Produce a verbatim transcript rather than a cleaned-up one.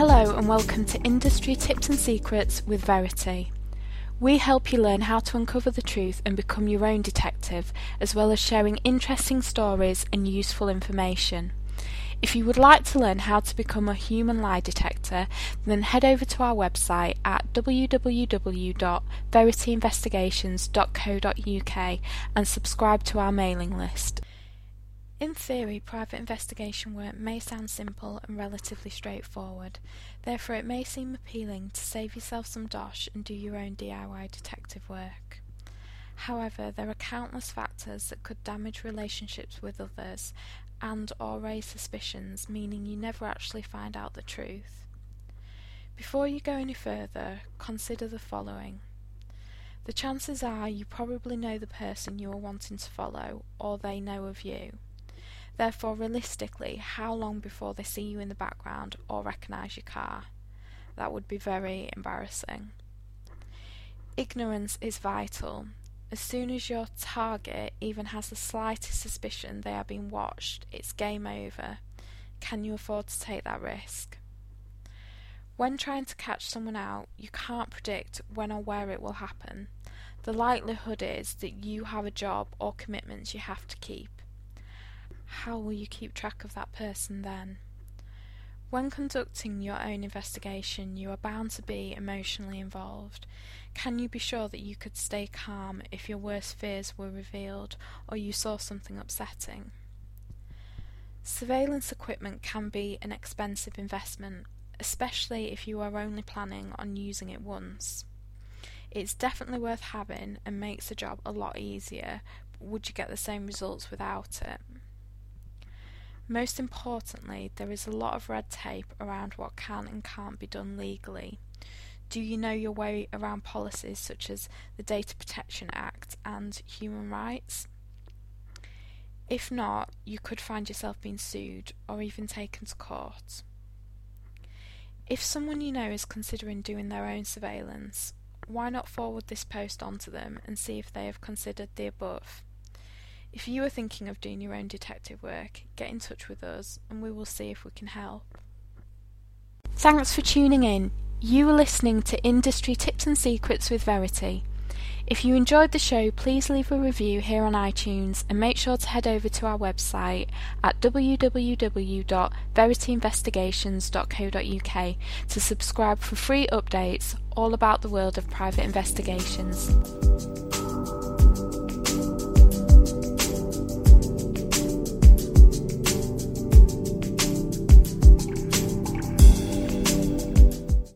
Hello and welcome to Industry Tips and Secrets with Verity. We help you learn how to uncover the truth and become your own detective, as well as sharing interesting stories and useful information. If you would like to learn how to become a human lie detector, then head over to our website at w w w dot verity investigations dot co dot u k and subscribe to our mailing list. In theory, private investigation work may sound simple and relatively straightforward. Therefore, it may seem appealing to save yourself some dosh and do your own D I Y detective work. However, there are countless factors that could damage relationships with others and or raise suspicions, meaning you never actually find out the truth. Before you go any further, consider the following. The chances are you probably know the person you are wanting to follow, or they know of you. Therefore, realistically, how long before they see you in the background or recognise your car? That would be very embarrassing. Ignorance is vital. As soon as your target even has the slightest suspicion they are being watched, it's game over. Can you afford to take that risk? When trying to catch someone out, you can't predict when or where it will happen. The likelihood is that you have a job or commitments you have to keep. How will you keep track of that person then? When conducting your own investigation, you are bound to be emotionally involved. Can you be sure that you could stay calm if your worst fears were revealed or you saw something upsetting? Surveillance equipment can be an expensive investment, especially if you are only planning on using it once. It's definitely worth having and makes the job a lot easier, but would you get the same results without it? Most importantly, there is a lot of red tape around what can and can't be done legally. Do you know your way around policies such as the Data Protection Act and human rights? If not, you could find yourself being sued or even taken to court. If someone you know is considering doing their own surveillance, why not forward this post on to them and see if they have considered the above? If you are thinking of doing your own detective work, get in touch with us and we will see if we can help. Thanks for tuning in. You are listening to Industry Tips and Secrets with Verity. If you enjoyed the show, please leave a review here on iTunes and make sure to head over to our website at w w w dot verity investigations dot co dot u k to subscribe for free updates all about the world of private investigations.